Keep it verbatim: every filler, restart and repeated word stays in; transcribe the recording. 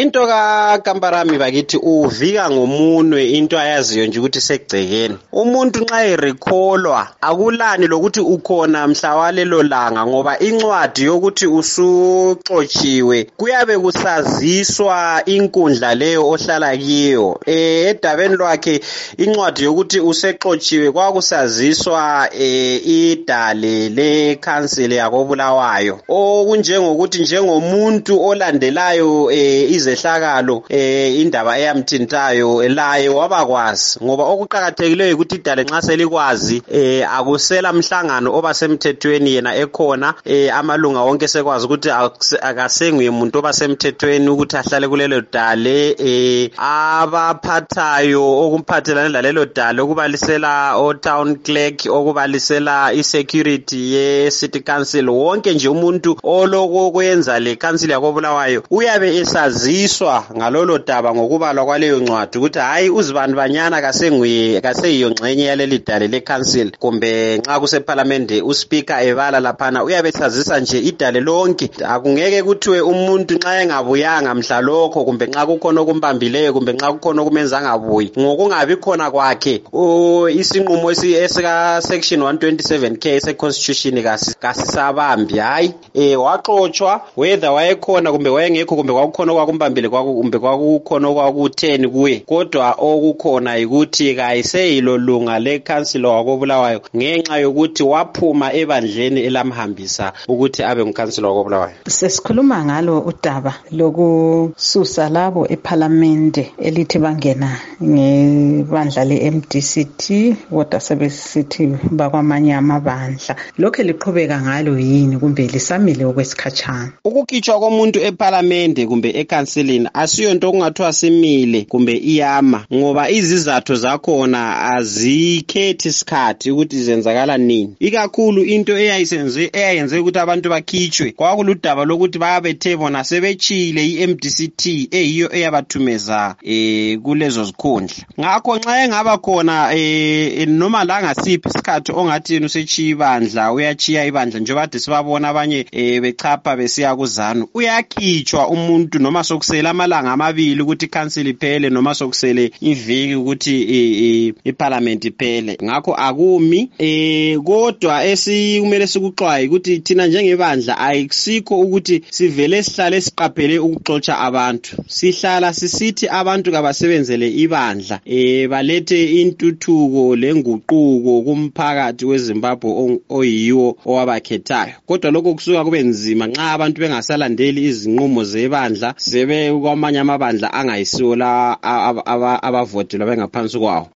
into kaKamparami bakithi uvika ngomunwe into ayaziyo nje ukuthi segcekeni. Umuntu nxa erecallwa akulani lokuthi ukhona mhla walelo langa ngoba incwadi yokuthi usuxotshiwe kuyabe kusaziswa inkundla leyo ohlala kiyo. Eh edabeni lwakhe incwadi yokuthi usexotshiwe kwakusaziswa eh idale le council yakobulawayo. Okunjengokuthi njengomuntu olandelayo eh izehlakalo eh indaba eyamthintayo laye wabakwazi ngoba okuqhakathekileyo ukuthi idale nxa selikwazi eh akusela mhlangano oba semthethweni yena ekhona eh amalunga wonke sekwazi ukuthi akasenguye umuntu oba semthethweni ukuthi ahlale kulelo dale eh abaphathayo okumphathelana lalelo dale okubalisela o town clerk okubalisela i security ye city council wonke nje umuntu oloko kwenza le council yakobulawayo uyabe esaziswa ngalolo daba ngokubalwa kwaleyo ncwadi ukuthi hayi uzibani banyana kasenguye kaseyiyo ngcenye yaleli dale le council kumbe nxa kuse parliament uspeaker ebala laphana uyabe esazisa nje idale lonke. Akungeke kuthiwe umuntu nxa engabuyanga mhla lokho kumbe nxa kukhona okumbambileyo kumbe nxa kukhona okumenza ngabuyi ngokungabi khona kwakhe isinqumo esika section one twenty-seven K se constitution kasisabambi hayi eh waxoxwa whether wayekhona kumbe wayengekho kumbe kwakukhona kwakumbambile kumbe kwakukhona kwakutheni kuye kodwa okukhona ukuthi kayiseyilo lunga le council wakobulawayo ngenxa yokuthi waphuma ebandleni elamhambisa ukuthi abe ngukhansila wakobulawayo. Sesikhuluma ngalo udaba lokususa labo eParliament elithi bangena ngebandla le-M D C T kodwa sebesithi bakwamanye amabandla. Lokho liqhubeka ngalo yini kumbe lisamile okwesikhatshana? Ukukhitshwa komuntu eParliament kumbe eCouncilini asiyo into okungathiwa simile kumbe iyama ngoba izizathu zakhona azikhethi isikhathi ukuthi izenzakala nini. Ikakhulu into eyayisenze eyayenze ukuthi abantu bakhitshwe kwakuludaba lokuthi bayabethe bona sebechile i-M D C T eyiyo eyabathumeza eh kulezo zikhundla. Ngakho nxa engaba khona eh noma la ngasiphi isikhathi ongathi yena usechiya ibandla uyachiya ibandla njengoba kade sibabona abanye eh bechapha besiya kuzanu uyakhitshwa umuntu noma sokusela amalanga amabili ukuthi council iphele noma sokusele iviki ukuthi iParliament iphele. Ngakho akumi eh kodwa esikumele sikuxwaye ukuthi thina njengebandla ayisikho ukuthi sivele sihlale siqaphele ukuxotsha abantu. Sihlala sisithi abantu kabasebenzele ibandla eh balethe intuthuko lenguquko kumphakathi weZimbabwe oyiwo owabakhethayo. Kodwa lokho kusuka kube nzima nxa abantu bengasalandeli izinqumo zebandla sebe kwamanye amabandla angayisiwo la abavotelwa bengaphansi kwawo.